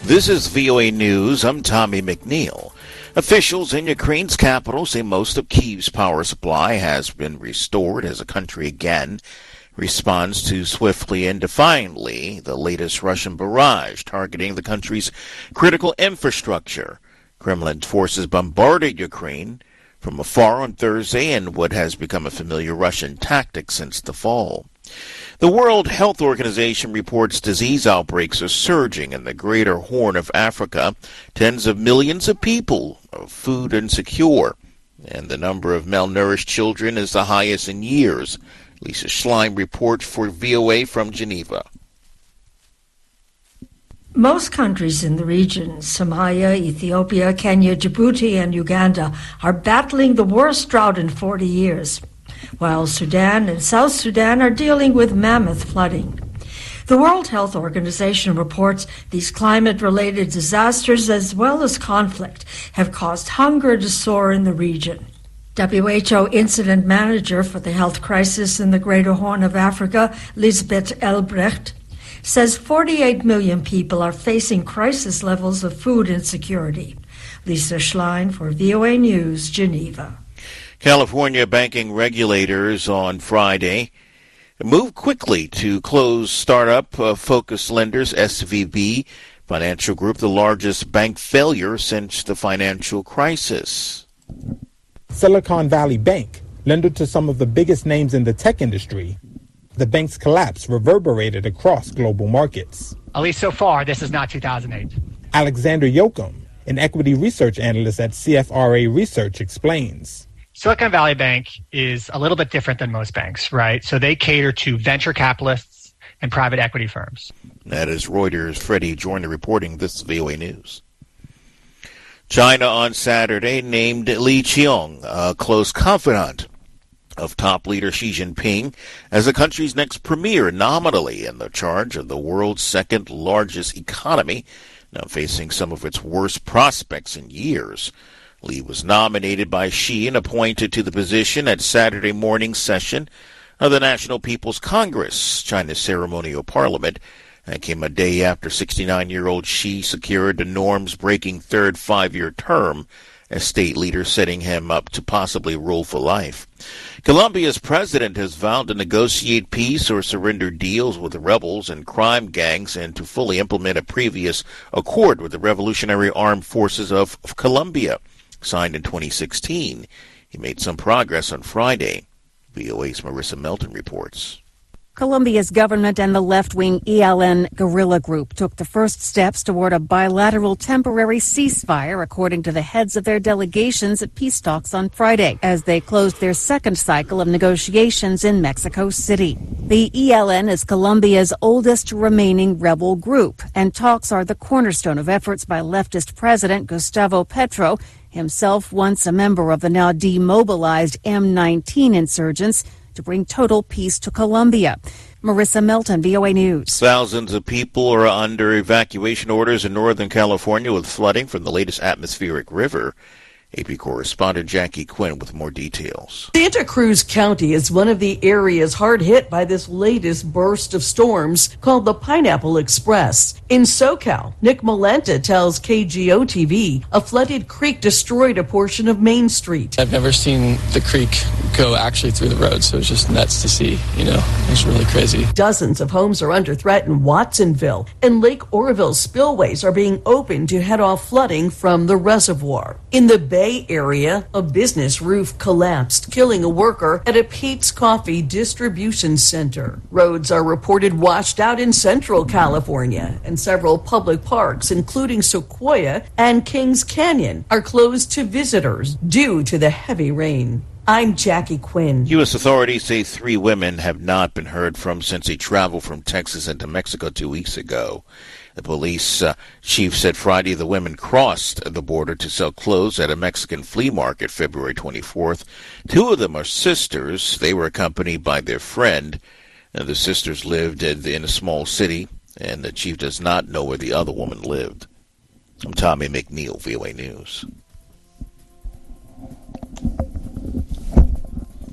This is VOA News. I'm Tommy McNeil. Officials in Ukraine's capital say most of Kyiv's power supply has been restored as the country again responds to swiftly and defiantly the latest Russian barrage targeting the country's critical infrastructure. Kremlin forces bombarded Ukraine from afar on Thursday in what has become a familiar Russian tactic since the fall. The World Health Organization reports disease outbreaks are surging in the greater Horn of Africa. Tens of millions of people are food insecure, and the number of malnourished children is the highest in years. Lisa Schlein reports for VOA from Geneva. Most countries in the region, Somalia, Ethiopia, Kenya, Djibouti, and Uganda, are battling the worst drought in 40 years, while Sudan and South Sudan are dealing with mammoth flooding. The World Health Organization reports these climate-related disasters, as well as conflict, have caused hunger to soar in the region. WHO Incident Manager for the health crisis in the Greater Horn of Africa, Lisbeth Elbrecht, says 48 million people are facing crisis levels of food insecurity. Lisa Schlein for VOA News, Geneva. California banking regulators on Friday moved quickly to close startup focused lenders SVB Financial Group, the largest bank failure since the financial crisis. Silicon Valley Bank, lender to some of the biggest names in the tech industry, the bank's collapse reverberated across global markets. At least so far, this is not 2008. Alexander Yoakum, an equity research analyst at CFRA Research, explains. Silicon Valley Bank is a little bit different than most banks, right? So they cater to venture capitalists and private equity firms. That is Reuters' Freddie Joyner reporting. This is VOA News. China on Saturday named Li Qiang a close confidant of top leader Xi Jinping as the country's next premier, nominally in the charge of the world's second largest economy, now facing some of its worst prospects in years. Li was nominated by Xi and appointed to the position at Saturday morning's session of the National People's Congress, China's ceremonial parliament. That came a day after 69-year-old Xi secured the norms-breaking third five-year term as state leader, setting him up to possibly rule for life. Colombia's president has vowed to negotiate peace or surrender deals with the rebels and crime gangs and to fully implement a previous accord with the Revolutionary Armed Forces of Colombia, signed in 2016. He made some progress on Friday. VOA's Marissa Melton reports. Colombia's government and the left-wing ELN guerrilla group took the first steps toward a bilateral temporary ceasefire, according to the heads of their delegations at peace talks on Friday, as they closed their second cycle of negotiations in Mexico City. The ELN is Colombia's oldest remaining rebel group, and talks are the cornerstone of efforts by leftist President Gustavo Petro, himself once a member of the now demobilized M19 insurgents, to bring total peace to Colombia. Marissa Melton, VOA News. Thousands of people are under evacuation orders in Northern California with flooding from the latest atmospheric river. AP correspondent Jackie Quinn with more details. Santa Cruz County is one of the areas hard hit by this latest burst of storms called the Pineapple Express. In SoCal, Nick Malenta tells KGO-TV a flooded creek destroyed a portion of Main Street. I've never seen the creek go actually through the road, so it's just nuts to see, it's really crazy. Dozens of homes are under threat in Watsonville, and Lake Oroville spillways are being opened to head off flooding from the reservoir. In the Bay Area, a business roof collapsed, killing a worker at a Pete's Coffee distribution center. Roads are reported washed out in Central California, and several public parks, including Sequoia and Kings Canyon, are closed to visitors due to the heavy rain. I'm Jackie Quinn. U.S. authorities say 3 women have not been heard from since they traveled from Texas into Mexico 2 weeks ago. The police chief said Friday the women crossed the border to sell clothes at a Mexican flea market February 24th. 2 of them are sisters. They were accompanied by their friend. The sisters lived in a small city, and the chief does not know where the other woman lived. I'm Tommy McNeil, VOA News.